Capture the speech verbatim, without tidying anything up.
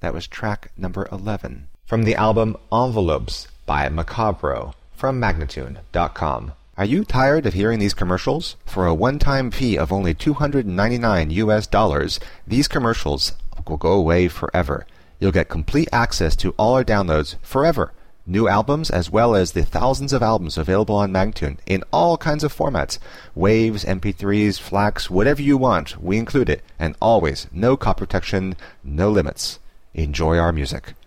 That was track number eleven. From the album Envelopes by Macabro from Magnatune dot com. Are you tired of hearing these commercials? For a one-time fee of only two hundred ninety-nine U S dollars, these commercials will go away forever. You'll get complete access to all our downloads forever. New albums as well as the thousands of albums available on Magnatune in all kinds of formats. Waves, M P threes, FLACs, whatever you want, we include it. And always, no copy protection, no limits. Enjoy our music.